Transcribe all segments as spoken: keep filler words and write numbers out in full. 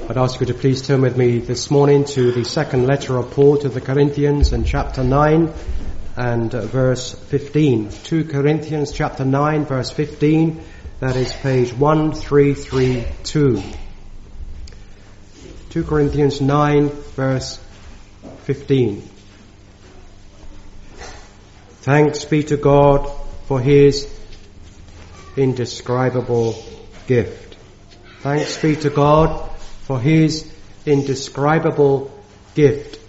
I'd ask you to please turn with me this morning to the second letter of Paul to the Corinthians in chapter nine and uh, verse fifteen. Second Corinthians chapter nine verse fifteen, that is page one three three two. Second Corinthians nine verse fifteen. Thanks be to God for His indescribable gift. Thanks be to God for His indescribable gift.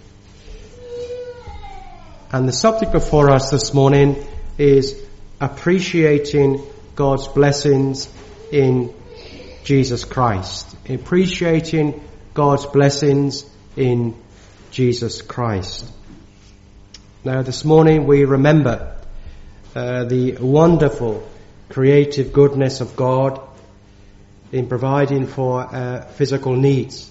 And the subject before us this morning is appreciating God's blessings in Jesus Christ. Appreciating God's blessings in Jesus Christ. Now this morning we remember uh, the wonderful creative goodness of God in providing for uh, physical needs.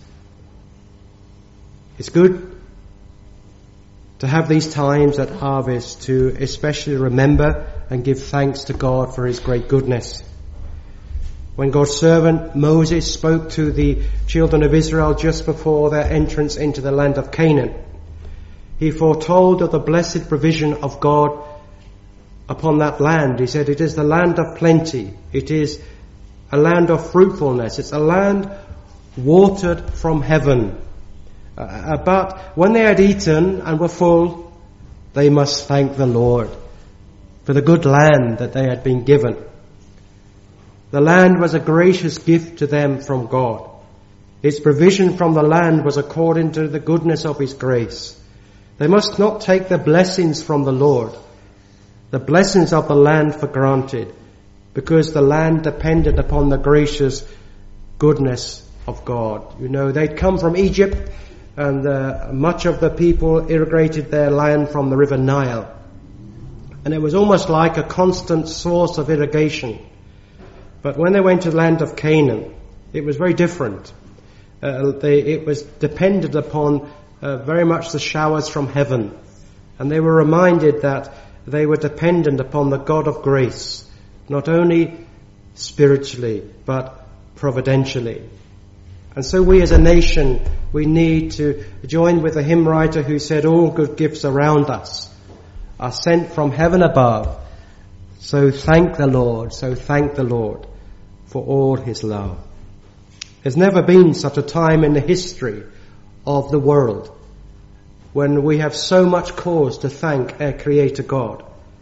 It's good to have these times at harvest to especially remember and give thanks to God for His great goodness. When God's servant Moses spoke to the children of Israel just before their entrance into the land of Canaan, he foretold of the blessed provision of God upon that land. He said, it is the land of plenty. It is a land of fruitfulness. It's a land watered from heaven. Uh, but when they had eaten and were full, they must thank the Lord for the good land that they had been given. The land was a gracious gift to them from God. Its provision from the land was according to the goodness of His grace. They must not take the blessings from the Lord, the blessings of the land, for granted, because the land depended upon the gracious goodness of God. You know, they'd come from Egypt, and uh, much of the people irrigated their land from the river Nile. And it was almost like a constant source of irrigation. But when they went to the land of Canaan, it was very different. Uh, they, it was dependent upon uh, very much the showers from heaven. And they were reminded that they were dependent upon the God of grace, not only spiritually, but providentially. And so we as a nation, we need to join with the hymn writer who said, all good gifts around us are sent from heaven above. So thank the Lord, so thank the Lord for all His love. There's never been such a time in the history of the world when we have so much cause to thank our Creator God.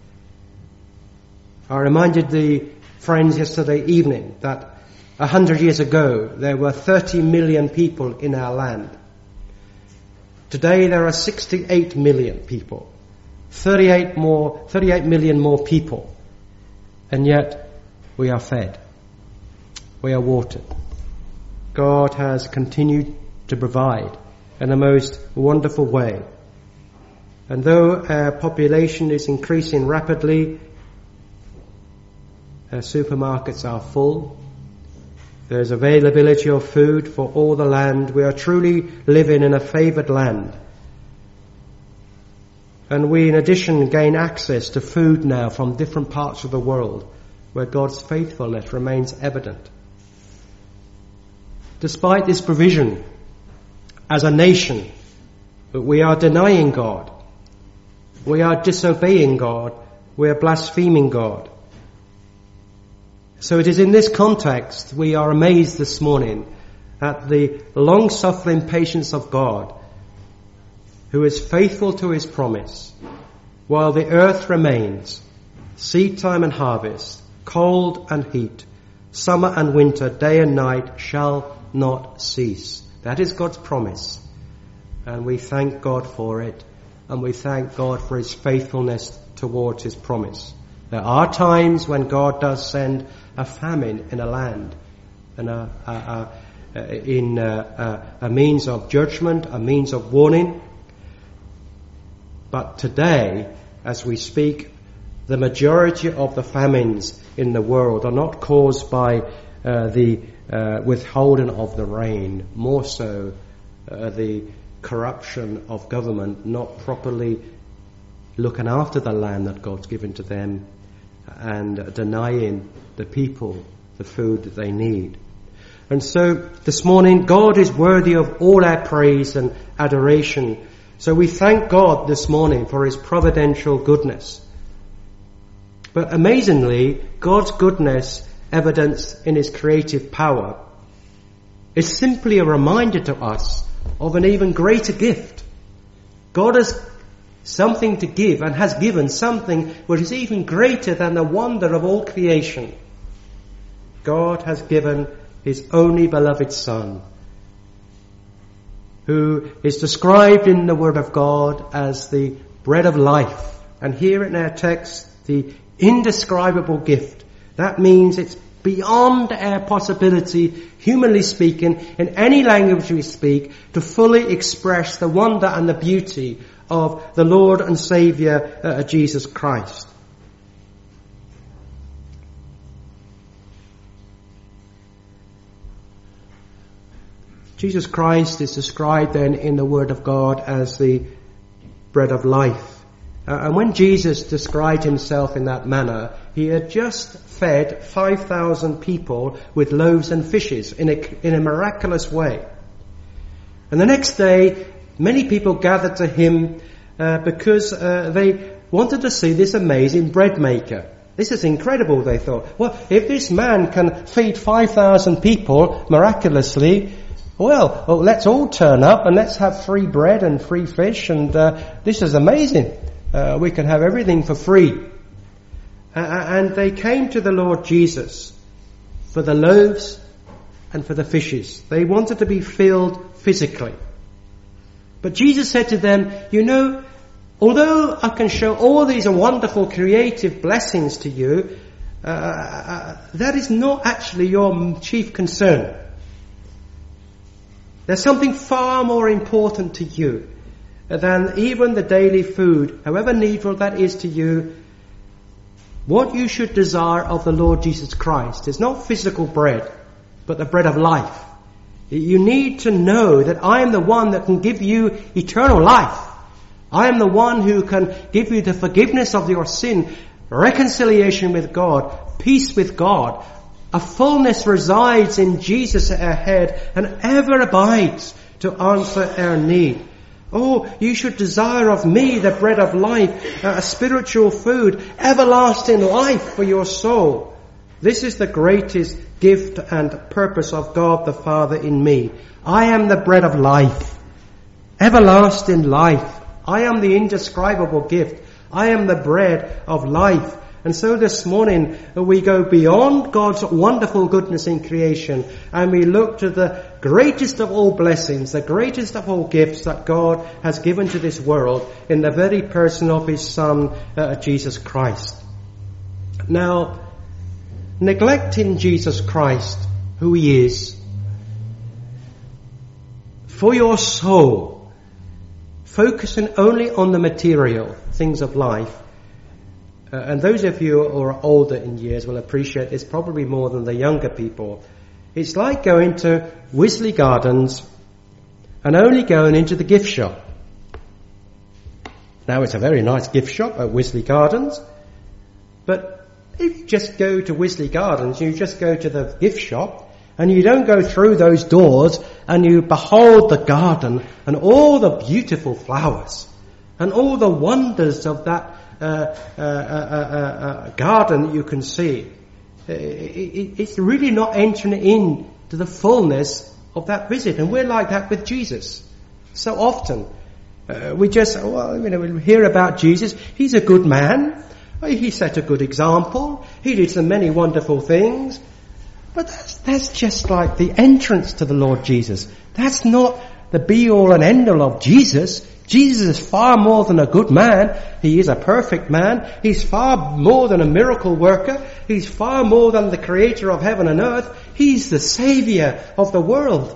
I reminded the friends yesterday evening that a hundred years ago there were thirty million people in our land. Today there are sixty-eight million people. thirty-eight more, thirty-eight million more people. And yet we are fed. We are watered. God has continued to provide in a most wonderful way. And though our population is increasing rapidly, our supermarkets are full. There's availability of food for all the land. We are truly living in a favoured land. And we, in addition, gain access to food now from different parts of the world where God's faithfulness remains evident. Despite this provision, as a nation, we are denying God. We are disobeying God. We are blaspheming God. So it is in this context we are amazed this morning at the long-suffering patience of God, who is faithful to His promise. While the earth remains, seed time and harvest, cold and heat, summer and winter, day and night shall not cease. That is God's promise. And we thank God for it. And we thank God for His faithfulness towards His promise. There are times when God does send a famine in a land, and a, a, a, in a, a, a means of judgment, a means of warning. But today, as we speak, the majority of the famines in the world are not caused by uh, the uh, withholding of the rain, more so uh, the corruption of government not properly looking after the land that God's given to them, and denying the people the food that they need. And so this morning, God is worthy of all our praise and adoration. So we thank God this morning for his providential goodness. But amazingly, God's goodness, evidenced in his creative power, is simply a reminder to us of an even greater gift. God has something to give and has given something which is even greater than the wonder of all creation. God has given his only beloved Son, who is described in the Word of God as the bread of life. And here in our text, the indescribable gift. That means it's beyond our possibility, humanly speaking, in any language we speak, to fully express the wonder and the beauty of the Lord and Saviour uh, Jesus Christ. Jesus Christ is described then in the Word of God as the bread of life. Uh, and when Jesus described himself in that manner, he had just fed five thousand people with loaves and fishes in a, in a miraculous way. And the next day, many people gathered to him uh, because uh, they wanted to see this amazing bread maker. This is incredible, they thought. Well, if this man can feed five thousand people miraculously, well, well, let's all turn up and let's have free bread and free fish, and uh, this is amazing. Uh, we can have everything for free. Uh, and they came to the Lord Jesus for the loaves and for the fishes. They wanted to be filled physically. But Jesus said to them, you know, although I can show all these wonderful creative blessings to you, uh, uh, that is not actually your chief concern. There's something far more important to you than even the daily food, however needful that is to you. What you should desire of the Lord Jesus Christ is not physical bread, but the bread of life. You need to know that I am the one that can give you eternal life. I am the one who can give you the forgiveness of your sin, reconciliation with God, peace with God. A fullness resides in Jesus at our head and ever abides to answer our need. Oh, you should desire of me the bread of life, a spiritual food, everlasting life for your soul. This is the greatest gift and purpose of God the Father in me. I am the bread of life, everlasting life. I am the indescribable gift. I am the bread of life. And so this morning we go beyond God's wonderful goodness in creation and we look to the greatest of all blessings, the greatest of all gifts that God has given to this world in the very person of his Son, uh, Jesus Christ. Now, neglecting Jesus Christ, who he is, for your soul, focusing only on the material things of life, Uh, and those of you who are older in years will appreciate this probably more than the younger people. It's like going to Wisley Gardens and only going into the gift shop. Now, it's a very nice gift shop at Wisley Gardens, but if you just go to Wisley Gardens, you just go to the gift shop and you don't go through those doors and you behold the garden and all the beautiful flowers and all the wonders of that Uh, uh, uh, uh, uh, garden that you can see. It, it, it's really not entering in to the fullness of that visit. And we're like that with Jesus. So often. Uh, we just, well, you know, we hear about Jesus. He's a good man. He set a good example. He did so many wonderful things. But that's, that's just like the entrance to the Lord Jesus. That's not the be-all and end-all of Jesus. Jesus is far more than a good man. He is a perfect man. He's far more than a miracle worker. He's far more than the creator of heaven and earth. He's the Saviour of the world.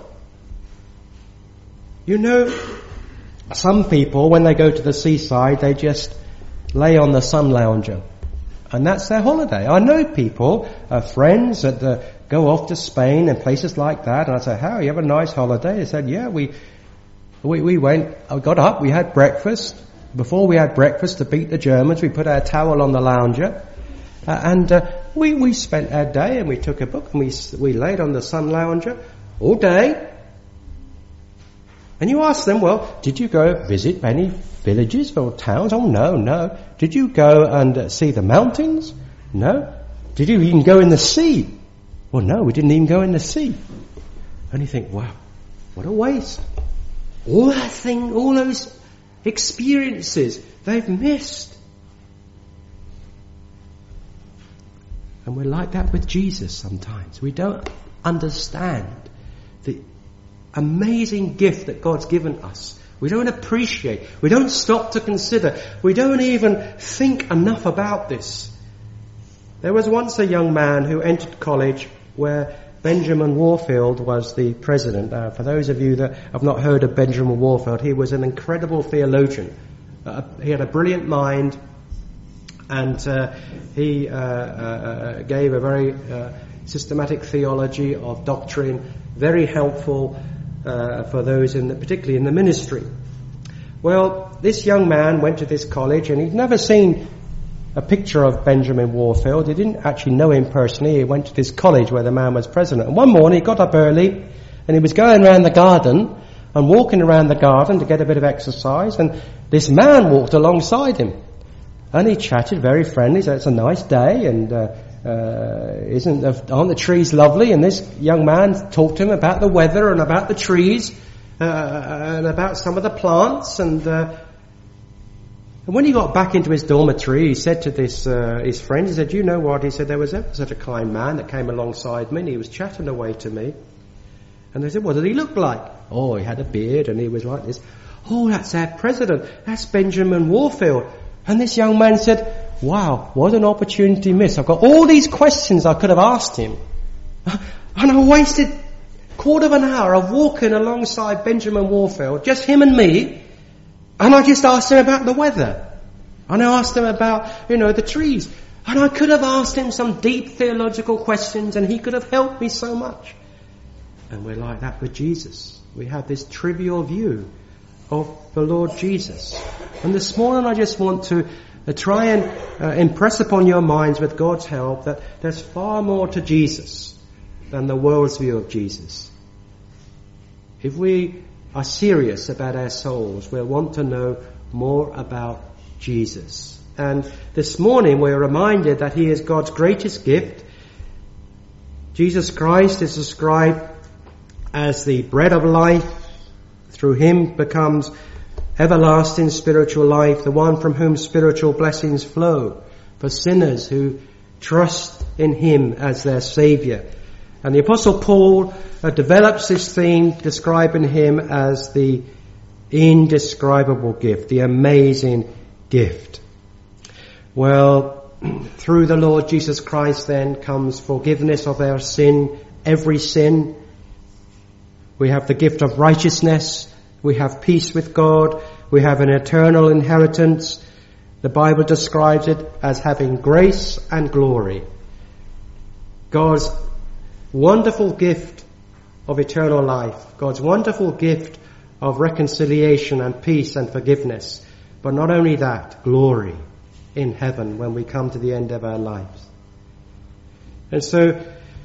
You know, some people, when they go to the seaside, they just lay on the sun lounger. And that's their holiday. I know people, uh, friends that uh, go off to Spain and places like that. And I say, how, you have a nice holiday? They said, yeah, we... We, we went, I got up, we had breakfast. Before we had breakfast, to beat the Germans, we put our towel on the lounger. Uh, and uh, we, we spent our day and we took a book and we, we laid on the sun lounger all day. And you ask them, well, did you go visit any villages or towns? Oh, no, no. Did you go and uh, see the mountains? No. Did you even go in the sea? Well, no, we didn't even go in the sea. And you think, wow, what a waste. All that thing, all those experiences they've missed. And we're like that with Jesus sometimes. We don't understand the amazing gift that God's given us. We don't appreciate. We don't stop to consider. We don't even think enough about this. There was once a young man who entered college where Benjamin Warfield was the president. Uh, for those of you that have not heard of Benjamin Warfield, he was an incredible theologian. Uh, he had a brilliant mind, and uh, he uh, uh, gave a very uh, systematic theology of doctrine, very helpful uh, for those, in the, particularly in the ministry. Well, this young man went to this college, and he'd never seen a picture of Benjamin Warfield. He didn't actually know him personally. He went to this college where the man was president. And one morning he got up early and he was going around the garden and walking around the garden to get a bit of exercise, and this man walked alongside him. And he chatted, very friendly, said, it's a nice day, and uh, uh, isn't the, aren't the trees lovely? And this young man talked to him about the weather and about the trees uh, and about some of the plants. And uh, And when he got back into his dormitory, he said to this uh, his friend, he said, you know what? He said, there was ever such a kind man that came alongside me, and he was chatting away to me. And they said, what did he look like? Oh, he had a beard, and he was like this. Oh, that's our president. That's Benjamin Warfield. And this young man said, wow, what an opportunity missed. I've got all these questions I could have asked him. And I wasted a quarter of an hour of walking alongside Benjamin Warfield, just him and me. And I just asked him about the weather. And I asked him about, you know, the trees. And I could have asked him some deep theological questions, and he could have helped me so much. And we're like that with Jesus. We have this trivial view of the Lord Jesus. And this morning I just want to uh, try and uh, impress upon your minds, with God's help, that there's far more to Jesus than the world's view of Jesus. If we are serious about our souls, we'll want to know more about Jesus. And this morning we're reminded that he is God's greatest gift. Jesus Christ is described as the bread of life. Through him becomes everlasting spiritual life, the one from whom spiritual blessings flow for sinners who trust in him as their Saviour. And the Apostle Paul uh, develops this theme, describing him as the indescribable gift, the amazing gift. Well, through the Lord Jesus Christ then comes forgiveness of our sin, every sin. We have the gift of righteousness. We have peace with God. We have an eternal inheritance. The Bible describes it as having grace and glory. God's wonderful gift of eternal life. God's wonderful gift of reconciliation and peace and forgiveness. But not only that, glory in heaven when we come to the end of our lives. And so,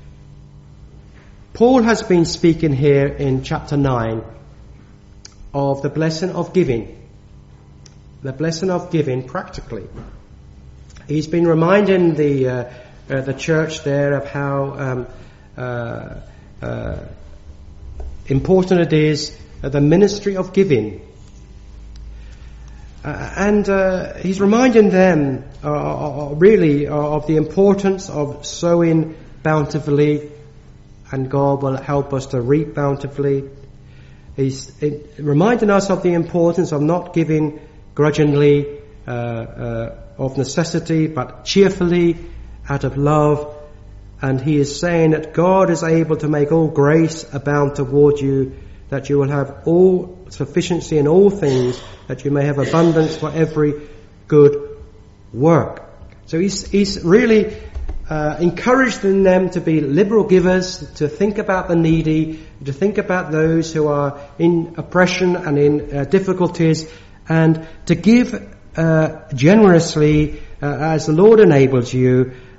Paul has been speaking here in chapter nine of the blessing of giving. The blessing of giving practically. He's been reminding the uh, uh, the church there of how um, uh, uh, important it is, uh, the ministry of giving. Uh, and uh, he's reminding them uh, really of the importance of sowing bountifully, and God will help us to reap bountifully. He's reminding us of the importance of not giving grudgingly, uh, uh, of necessity, but cheerfully, out of love. And he is saying that God is able to make all grace abound toward you, that you will have all sufficiency in all things, that you may have abundance for every good work. So he's, he's really uh, encouraging them to be liberal givers, to think about the needy, to think about those who are in oppression and in uh, difficulties, and to give uh, generously uh, as the Lord enables you,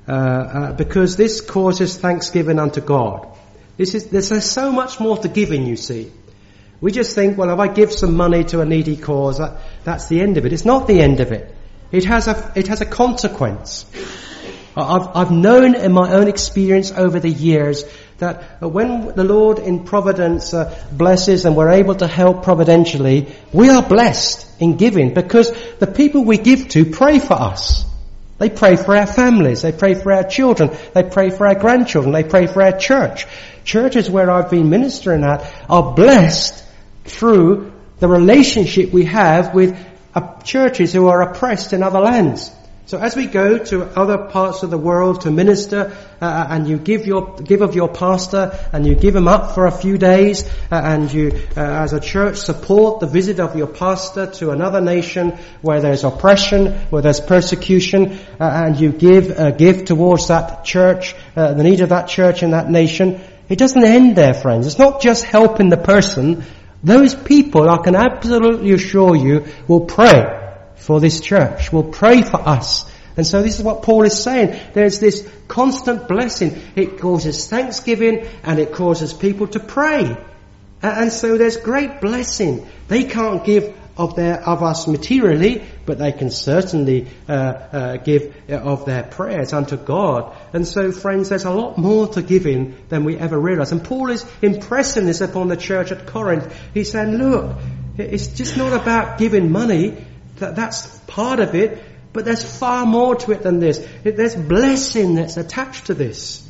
uh, uh, because this causes thanksgiving unto God. This is, there's so much more to giving, you see. We just think, well, if I give some money to a needy cause, that, that's the end of it. It's not the end of it. It has a, it has a consequence. I've, I've known in my own experience over the years that when the Lord in providence uh, blesses and we're able to help providentially, we are blessed in giving because the people we give to pray for us. They pray for our families. They pray for our children. They pray for our grandchildren. They pray for our church. Churches where I've been ministering at are blessed through the relationship we have with uh, churches who are oppressed in other lands. So as we go to other parts of the world to minister, uh, and you give your give of your pastor, and you give him up for a few days, uh, and you, uh, as a church, support the visit of your pastor to another nation where there's oppression, where there's persecution, uh, and you give a gift towards that church, uh, the need of that church in that nation. It doesn't end there, friends. It's not just helping the person. Those people, I can absolutely assure you, will pray for this church, will pray for us. And so this is what Paul is saying. There's this constant blessing. It causes thanksgiving and it causes people to pray. And so there's great blessing. They can't give of their of us materially, but they can certainly uh, uh, give of their prayers unto God. And so, friends, there's a lot more to giving than we ever realize. And Paul is impressing this upon the church at Corinth. He's saying, look, it's just not about giving money. That, that's part of it, but there's far more to it than this. There's blessing that's attached to this.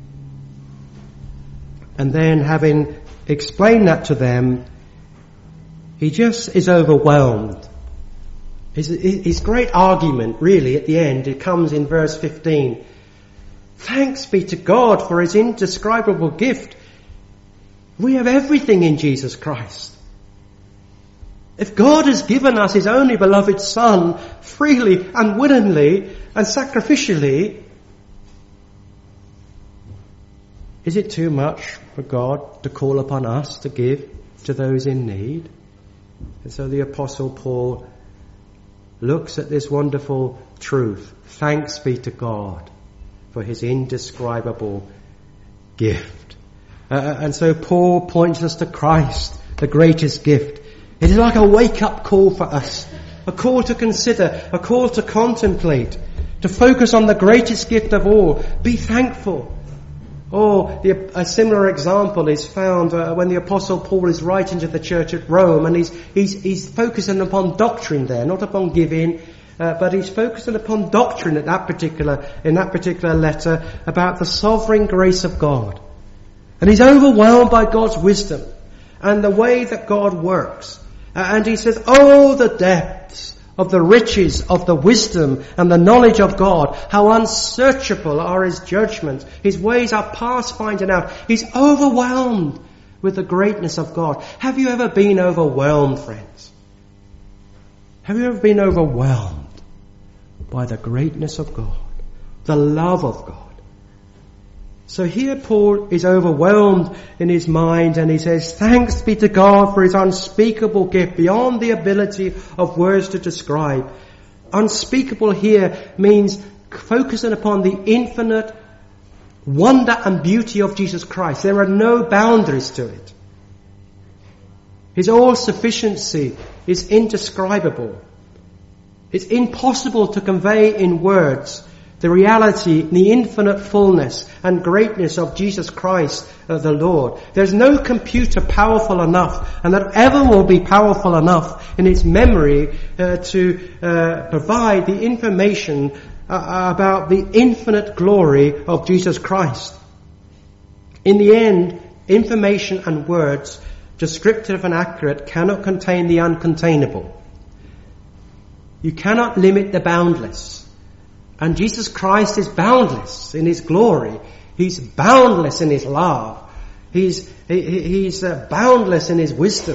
And then, having explained that to them, he just is overwhelmed. His, his great argument, really, at the end, it comes in verse fifteen. Thanks be to God for his indescribable gift. We have everything in Jesus Christ. If God has given us his only beloved Son freely and willingly and sacrificially, is it too much for God to call upon us to give to those in need? And so the Apostle Paul looks at this wonderful truth. Thanks be to God for his indescribable gift. Uh, and so Paul points us to Christ, the greatest gift. It is like a wake-up call for us, a call to consider, a call to contemplate, to focus on the greatest gift of all. Be thankful. Or the, a similar example is found uh, when the Apostle Paul is writing to the church at Rome, and he's he's, he's focusing upon doctrine there, not upon giving, uh, but he's focusing upon doctrine at that particular in that particular letter about the sovereign grace of God, and he's overwhelmed by God's wisdom and the way that God works. And he says, oh, the depths of the riches of the wisdom and the knowledge of God. How unsearchable are his judgments. His ways are past finding out. He's overwhelmed with the greatness of God. Have you ever been overwhelmed, friends? Have you ever been overwhelmed by the greatness of God, the love of God? So here Paul is overwhelmed in his mind, and he says, thanks be to God for his unspeakable gift beyond the ability of words to describe. Unspeakable here means focusing upon the infinite wonder and beauty of Jesus Christ. There are no boundaries to it. His all-sufficiency is indescribable. It's impossible to convey in words the reality, the infinite fullness and greatness of Jesus Christ, uh, the Lord. There's no computer powerful enough, and that ever will be powerful enough in its memory uh, to uh, provide the information uh, about the infinite glory of Jesus Christ. In the end, information and words, descriptive and accurate, cannot contain the uncontainable. You cannot limit the boundless. And Jesus Christ is boundless in his glory. He's boundless in his love. He's, he, he's uh, boundless in his wisdom.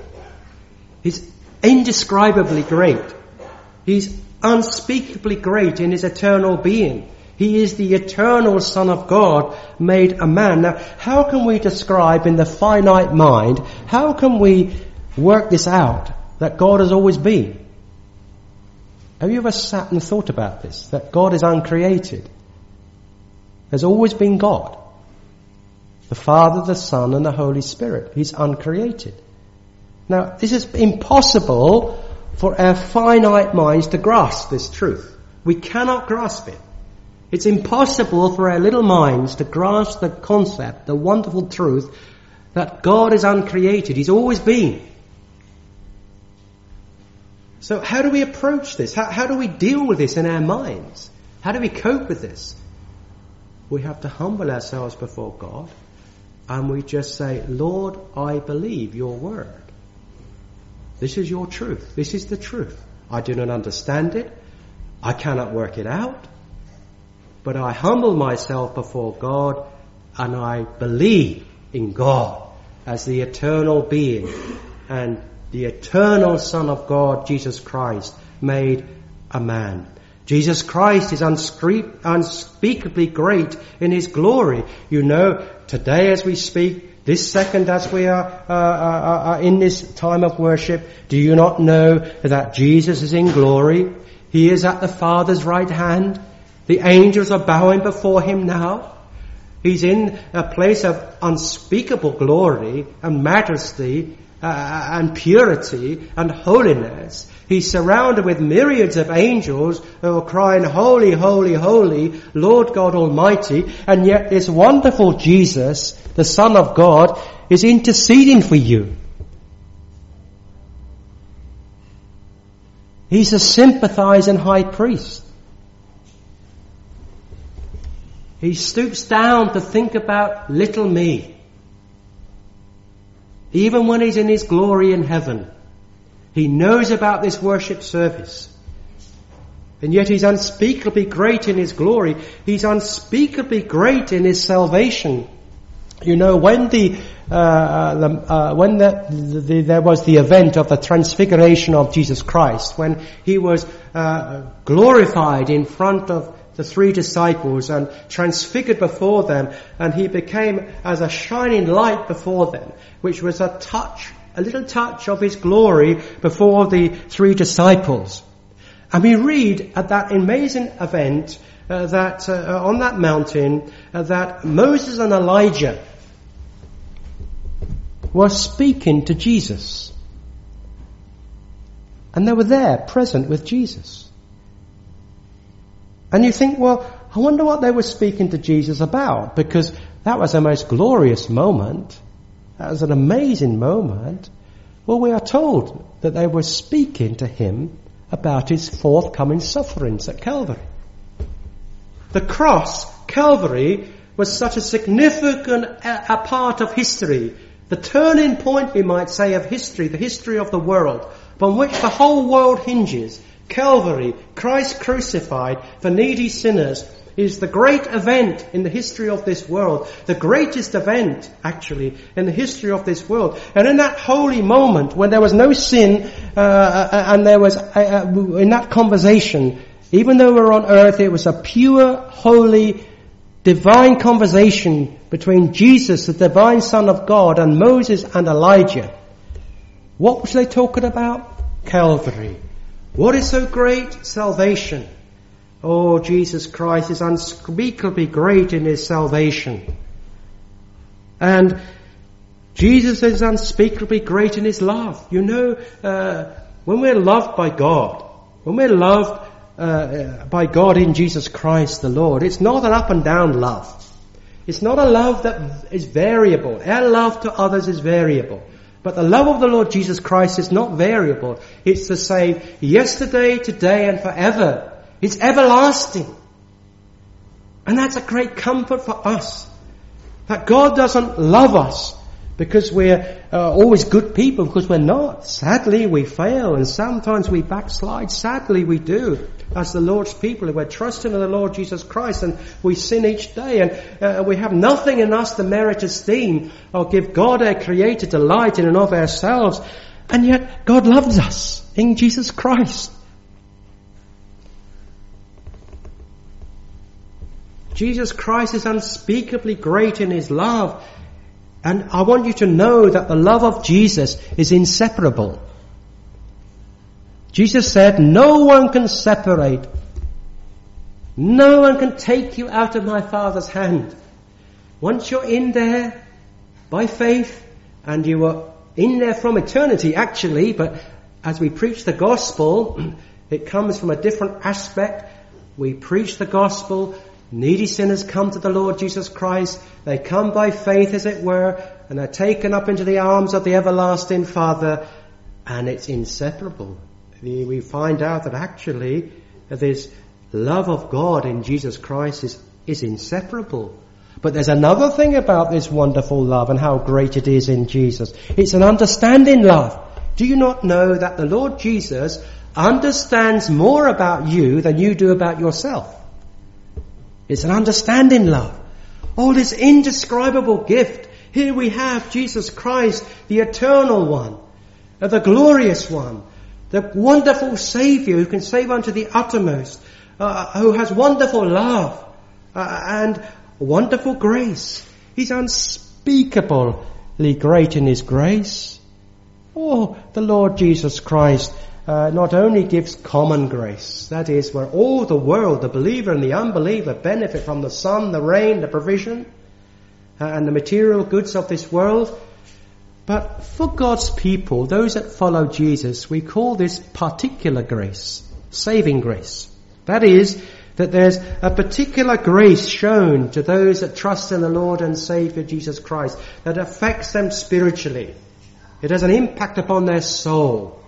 He's indescribably great. He's unspeakably great in his eternal being. He is the eternal Son of God made a man. Now, how can we describe in the finite mind, how can we work this out, that God has always been? Have you ever sat and thought about this? That God is uncreated. There's always been God. The Father, the Son, and the Holy Spirit. He's uncreated. Now, this is impossible for our finite minds to grasp this truth. We cannot grasp it. It's impossible for our little minds to grasp the concept, the wonderful truth, that God is uncreated. He's always been. So how do we approach this? How, how do we deal with this in our minds? How do we cope with this? We have to humble ourselves before God, and we just say, Lord, I believe your word. This is your truth. This is the truth. I do not understand it. I cannot work it out. But I humble myself before God, and I believe in God as the eternal being and the eternal Son of God, Jesus Christ, made a man. Jesus Christ is unspeakably great in his glory. You know, today as we speak, this second as we are uh, uh, uh, in this time of worship, do you not know that Jesus is in glory? He is at the Father's right hand. The angels are bowing before him now. He's in a place of unspeakable glory and majesty uh, and purity and holiness. He's surrounded with myriads of angels who are crying, holy, holy, holy, Lord God Almighty. And yet this wonderful Jesus, the Son of God, is interceding for you. He's a sympathizing high priest. He stoops down to think about little me. Even when he's in his glory in heaven, he knows about this worship service. And yet he's unspeakably great in his glory. He's unspeakably great in his salvation. You know, when the, uh, the uh, when the, the, there was the event of the transfiguration of Jesus Christ, when he was uh, glorified in front of the three disciples and transfigured before them, and he became as a shining light before them, which was a touch, a little touch of his glory before the three disciples. And we read at that amazing event uh, that uh, on that mountain uh, that Moses and Elijah were speaking to Jesus. And they were there, present with Jesus. And you think, well, I wonder what they were speaking to Jesus about, because that was a most glorious moment. That was an amazing moment. Well, we are told that they were speaking to him about his forthcoming sufferings at Calvary. The cross, Calvary, was such a significant a, a part of history, the turning point, we might say, of history, the history of the world, upon which the whole world hinges. Calvary, Christ crucified for needy sinners, is the great event in the history of this world. The greatest event, actually, in the history of this world. And in that holy moment, when there was no sin, uh, and there was, uh, in that conversation, even though we were on earth, it was a pure, holy, divine conversation between Jesus, the divine Son of God, and Moses and Elijah. What was they talking about? Calvary. What is so great? Salvation. Oh, Jesus Christ is unspeakably great in his salvation. And Jesus is unspeakably great in his love. You know, uh, when we're loved by God, when we're loved uh, by God in Jesus Christ the Lord, it's not an up and down love. It's not a love that is variable. Our love to others is variable. But the love of the Lord Jesus Christ is not variable. It's the same yesterday, today, and forever. It's everlasting. And that's a great comfort for us. That God doesn't love us because we're uh, always good people, because we're not. Sadly, we fail, and sometimes we backslide. Sadly, we do. As the Lord's people, we're trusting in the Lord Jesus Christ, and we sin each day, and uh, we have nothing in us to merit esteem or give God our creator delight in and of ourselves. And yet, God loves us in Jesus Christ. Jesus Christ is unspeakably great in his love. And I want you to know that the love of Jesus is inseparable. Jesus said, no one can separate No one can take you out of my Father's hand. Once you're in there by faith, and you are in there from eternity actually, but as we preach the gospel, it comes from a different aspect. We preach the gospel. Needy sinners come to the Lord Jesus Christ. They come by faith, as it were, and are taken up into the arms of the everlasting Father, and it's inseparable. We find out that actually this love of God in Jesus Christ is, is inseparable. But there's another thing about this wonderful love and how great it is in Jesus. It's an understanding love. Do you not know that the Lord Jesus understands more about you than you do about yourself? It's an understanding love. Oh, this indescribable gift. Here we have Jesus Christ, the eternal one, the glorious one, the wonderful Saviour who can save unto the uttermost, uh, who has wonderful love uh, and wonderful grace. He's unspeakably great in his grace. Oh, the Lord Jesus Christ uh, not only gives common grace, that is, where all the world, the believer and the unbeliever, benefit from the sun, the rain, the provision, uh, and the material goods of this world. But for God's people, those that follow Jesus, we call this particular grace, saving grace. That is, that there's a particular grace shown to those that trust in the Lord and Saviour Jesus Christ that affects them spiritually. It has an impact upon their soul.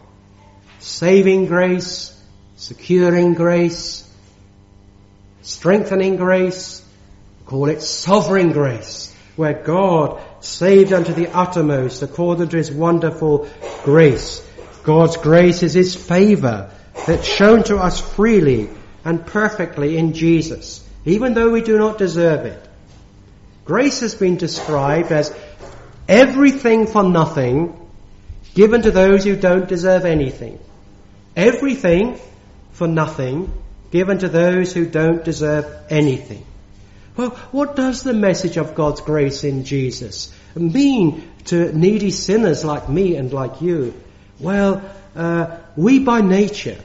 Saving grace, securing grace, strengthening grace, call it sovereign grace, where God saved unto the uttermost according to his wonderful grace. God's grace is his favour that's shown to us freely and perfectly in Jesus, even though we do not deserve it. Grace has been described as everything for nothing given to those who don't deserve anything. Everything for nothing given to those who don't deserve anything. Well, what does the message of God's grace in Jesus mean to needy sinners like me and like you? Well, uh, we by nature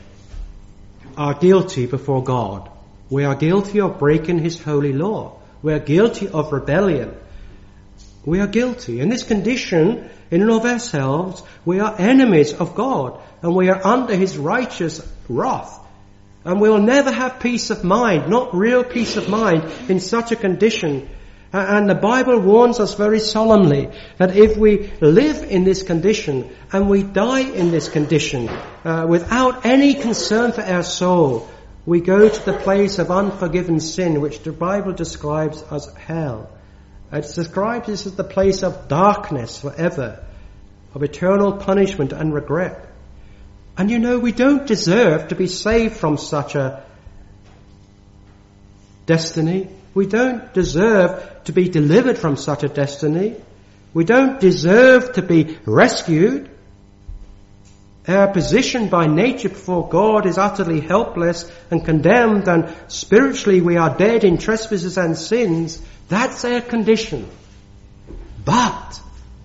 are guilty before God. We are guilty of breaking his holy law. We are guilty of rebellion. We are guilty. In this condition, in and of ourselves, we are enemies of God, and we are under his righteous wrath. And we will never have peace of mind, not real peace of mind, in such a condition. And the Bible warns us very solemnly that if we live in this condition and we die in this condition uh, without any concern for our soul, we go to the place of unforgiven sin, which the Bible describes as hell. It describes this as the place of darkness forever, of eternal punishment and regret. And you know, we don't deserve to be saved from such a destiny. We don't deserve to be delivered from such a destiny. We don't deserve to be rescued. Our position by nature before God is utterly helpless and condemned, and spiritually we are dead in trespasses and sins. That's our condition. But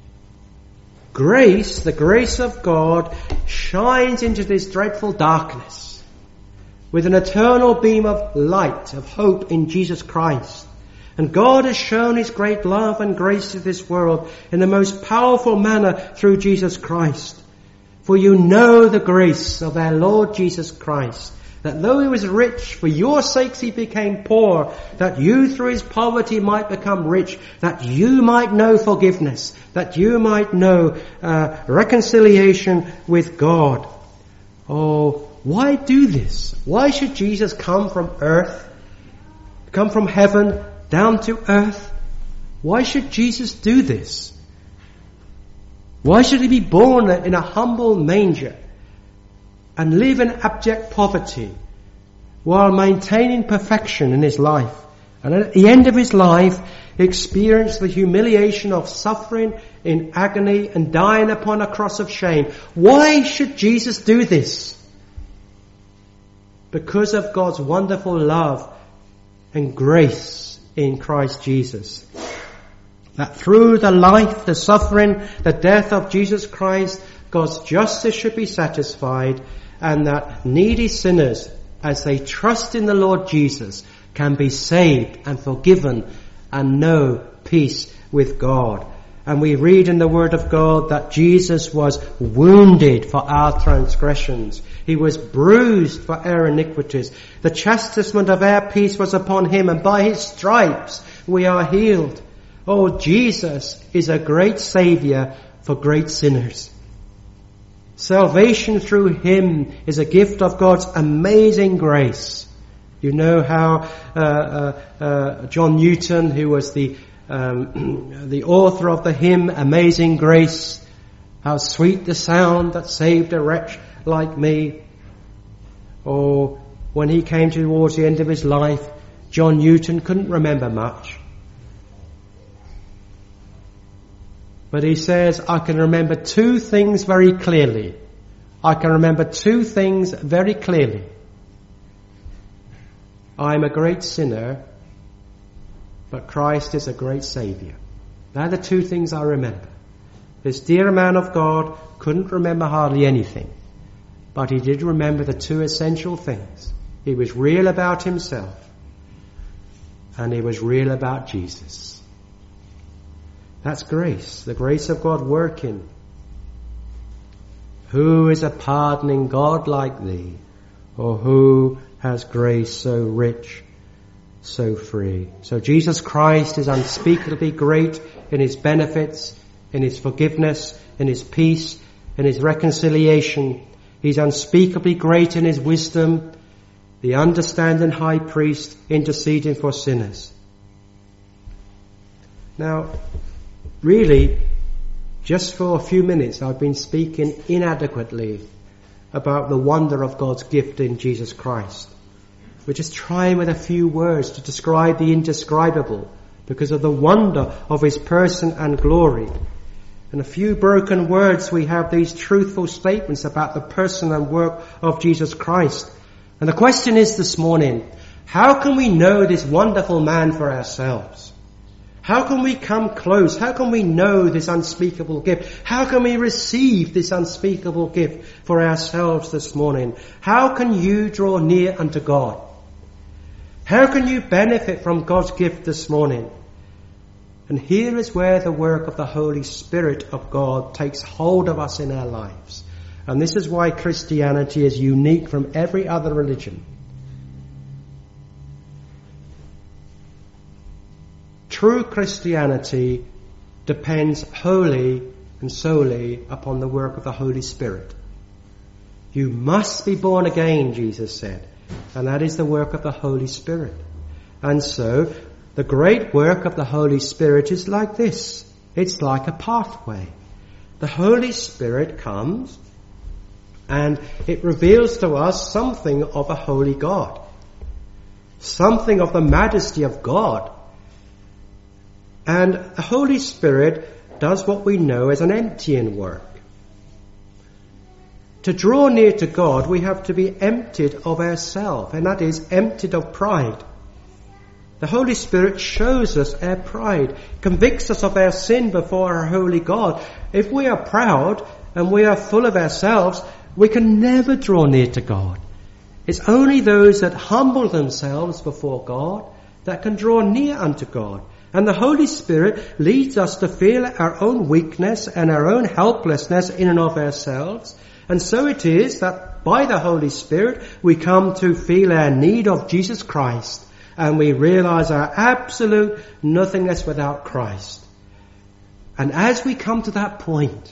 grace, the grace of God, shines into this dreadful darkness with an eternal beam of light, of hope in Jesus Christ. And God has shown his great love and grace to this world in the most powerful manner through Jesus Christ. For you know the grace of our Lord Jesus Christ, that though he was rich, for your sakes he became poor, that you through his poverty might become rich, that you might know forgiveness, that you might know uh, reconciliation with God. Oh, why do this? Why should Jesus come from earth, come from heaven down to earth? Why should Jesus do this? Why should he be born in a humble manger and live in abject poverty while maintaining perfection in his life, and at the end of his life experience the humiliation of suffering in agony and dying upon a cross of shame? Why should Jesus do this? Because of God's wonderful love and grace in Christ Jesus. That through the life, the suffering, the death of Jesus Christ, God's justice should be satisfied, and that needy sinners as they trust in the Lord Jesus, can be saved and forgiven and know peace with God. And we read in the Word of God that Jesus was wounded for our transgressions. He was bruised for our iniquities. The chastisement of our peace was upon him, and by his stripes we are healed. Oh, Jesus is a great Saviour for great sinners. Salvation through him is a gift of God's amazing grace. You know how uh, uh, uh, John Newton, who was the um, the author of the hymn Amazing Grace, how sweet the sound that saved a wretch like me. Or when he came towards the end of his life, John Newton couldn't remember much. But he says, I can remember two things very clearly. I can remember two things very clearly. I'm a great sinner, but Christ is a great Saviour. They're the two things I remember. This dear man of God couldn't remember hardly anything, but he did remember the two essential things. He was real about himself, and he was real about Jesus. That's grace, the grace of God working. Who is a pardoning God like thee? Or who has grace so rich, so free? So Jesus Christ is unspeakably great in his benefits, in his forgiveness, in his peace, in his reconciliation. He's unspeakably great in his wisdom, the understanding high priest interceding for sinners. Now, really, just for a few minutes I've been speaking inadequately about the wonder of God's gift in Jesus Christ. We're just trying with a few words to describe the indescribable because of the wonder of his person and glory. In a few broken words we have these truthful statements about the person and work of Jesus Christ. And the question is this morning, how can we know this wonderful man for ourselves? How can we come close? How can we know this unspeakable gift? How can we receive this unspeakable gift for ourselves this morning? How can you draw near unto God? How can you benefit from God's gift this morning? And here is where the work of the Holy Spirit of God takes hold of us in our lives. And this is why Christianity is unique from every other religion. True Christianity depends wholly and solely upon the work of the Holy Spirit. You must be born again, Jesus said, and that is the work of the Holy Spirit. And so, the great work of the Holy Spirit is like this. It's like a pathway. The Holy Spirit comes and it reveals to us something of a holy God, something of the majesty of God. And the Holy Spirit does what we know as an emptying work. To draw near to God, we have to be emptied of ourselves, and that is emptied of pride. The Holy Spirit shows us our pride, convicts us of our sin before our holy God. If we are proud and we are full of ourselves, we can never draw near to God. It's only those that humble themselves before God that can draw near unto God. And the Holy Spirit leads us to feel our own weakness and our own helplessness in and of ourselves. And so it is that by the Holy Spirit we come to feel our need of Jesus Christ, and we realize our absolute nothingness without Christ. And as we come to that point,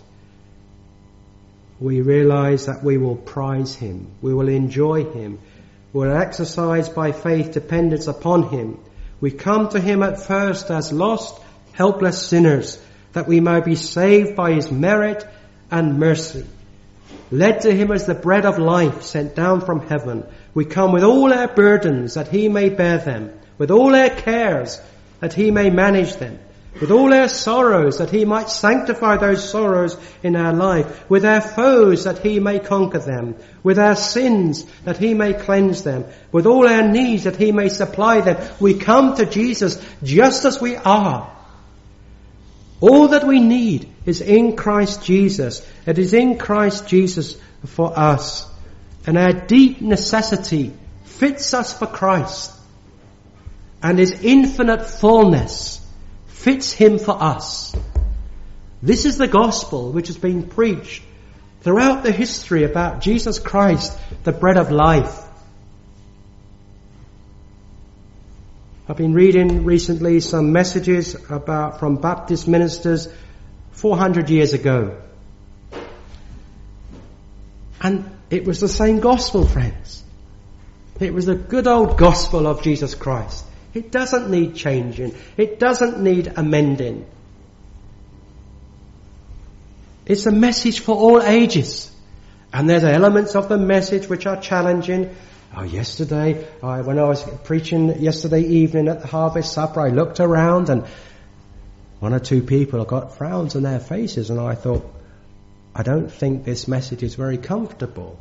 we realize that we will prize him, we will enjoy him, we will exercise by faith dependence upon him. We come to him at first as lost, helpless sinners, that we may be saved by his merit and mercy. Led to him as the bread of life sent down from heaven. We come with all our burdens that he may bear them, with all our cares that he may manage them, with all our sorrows that he might sanctify those sorrows in our life, with our foes that he may conquer them, with our sins that he may cleanse them, with all our needs that he may supply them. We come to Jesus just as we are. All that we need is in Christ Jesus. It is in Christ Jesus for us. And our deep necessity fits us for Christ, and His infinite fullness fits Him for us. This is the gospel which has been preached throughout the history about Jesus Christ, the bread of life. I've been reading recently some messages about from Baptist ministers four hundred years ago. And it was the same gospel, friends. It was the good old gospel of Jesus Christ. It doesn't need changing. It doesn't need amending. It's a message for all ages. And there's elements of the message which are challenging. Oh, yesterday, I, when I was preaching yesterday evening at the Harvest Supper, I looked around and one or two people got frowns on their faces, and I thought, I don't think this message is very comfortable.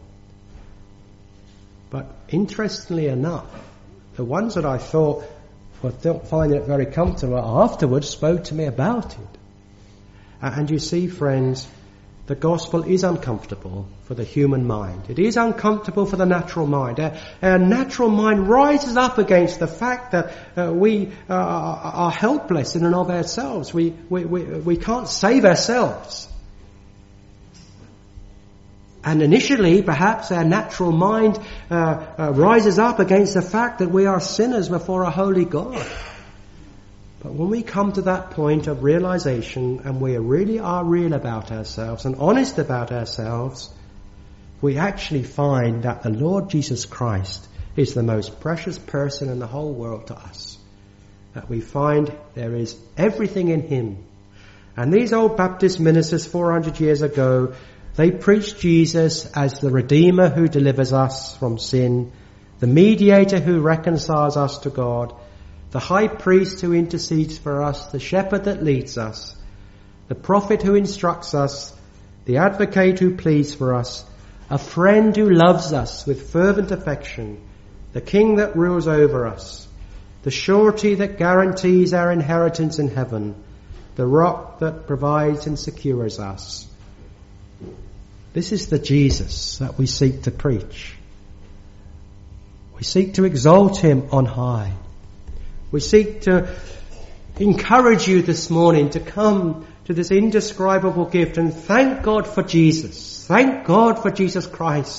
But interestingly enough, the ones that I thought were finding it very comfortable afterwards spoke to me about it. And you see, friends, the gospel is uncomfortable for the human mind. It is uncomfortable for the natural mind. Our, our natural mind rises up against the fact that uh, we uh, are helpless in and of ourselves. We, we, we, we can't save ourselves. And initially, perhaps our natural mind uh, uh, rises up against the fact that we are sinners before a holy God. But when we come to that point of realization and we really are real about ourselves and honest about ourselves, we actually find that the Lord Jesus Christ is the most precious person in the whole world to us. That we find there is everything in Him. And these old Baptist ministers four hundred years ago, they preached Jesus as the Redeemer who delivers us from sin, the mediator who reconciles us to God, the high priest who intercedes for us, the shepherd that leads us, the prophet who instructs us, the advocate who pleads for us, a friend who loves us with fervent affection, the king that rules over us, the surety that guarantees our inheritance in heaven, the rock that provides and secures us. This is the Jesus that we seek to preach. We seek to exalt Him on high. We seek to encourage you this morning to come to this indescribable gift and thank God for Jesus. Thank God for Jesus Christ.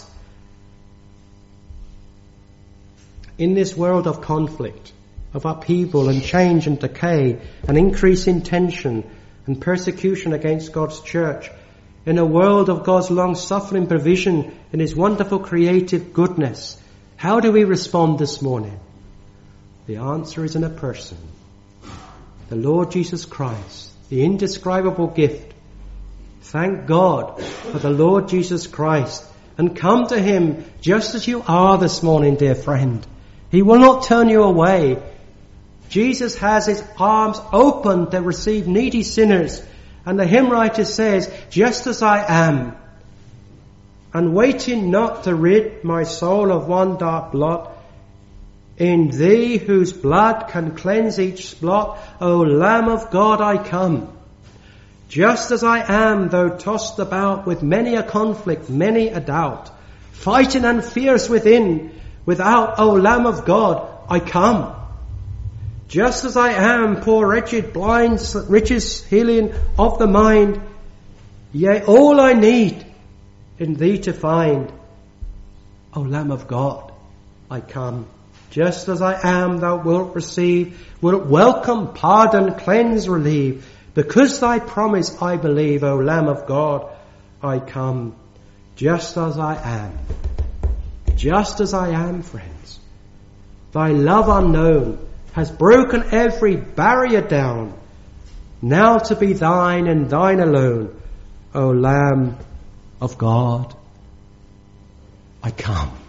In this world of conflict, of upheaval and change and decay and increase in tension and persecution against God's church, in a world of God's long-suffering provision and His wonderful creative goodness, how do we respond this morning? The answer is in a person. The Lord Jesus Christ, the indescribable gift. Thank God for the Lord Jesus Christ and come to Him just as you are this morning, dear friend. He will not turn you away. Jesus has His arms open to receive needy sinners. And the hymn writer says, just as I am, and waiting not to rid my soul of one dark blot, in Thee whose blood can cleanse each spot, O Lamb of God, I come. Just as I am, though tossed about with many a conflict, many a doubt, fighting and fierce within, without, O Lamb of God, I come. Just as I am, poor wretched, blind, riches healing of the mind, yea, all I need in Thee to find, O Lamb of God, I come. Just as I am, Thou wilt receive, wilt welcome, pardon, cleanse, relieve. Because Thy promise I believe, O Lamb of God, I come. Just as I am. Just as I am, friends. Thy love unknown has broken every barrier down. Now to be Thine and Thine alone, O Lamb of God, I come.